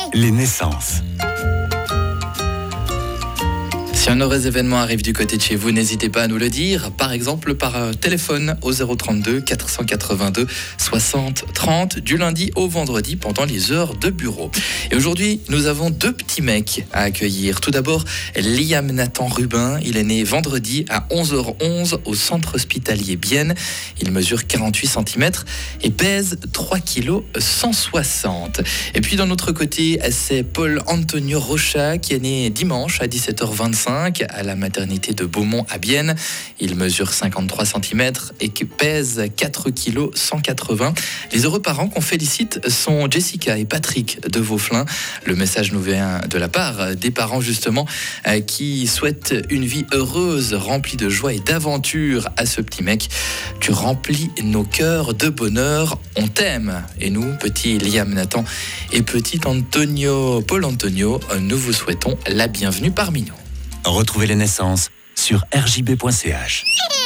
Les naissances. Si un heureux événement arrive du côté de chez vous, n'hésitez pas à nous le dire, par exemple par téléphone au 032 482 60 30 du lundi au vendredi pendant les heures de bureau. Et aujourd'hui, nous avons deux petits mecs à accueillir. Tout d'abord, Liam Nathan Rubin, il est né vendredi à 11h11 au centre hospitalier Bienne. Il mesure 48 cm et pèse 3 kg 160. Et puis d'un autre côté, c'est Paul Antonio Rocha qui est né dimanche à 17h25 à la maternité de Beaumont à Bienne. Il mesure 53 cm et pèse 4 kg 180. Les heureux parents qu'on félicite sont Jessica et Patrick de Vauflin. Le message nous vient de la part des parents justement qui souhaitent une vie heureuse, remplie de joie et d'aventure à ce petit mec. Tu remplis nos cœurs de bonheur, on t'aime. Et nous, petit Liam Nathan et petit Paul Antonio, nous vous souhaitons la bienvenue parmi nous. Retrouvez les naissances sur rjb.ch.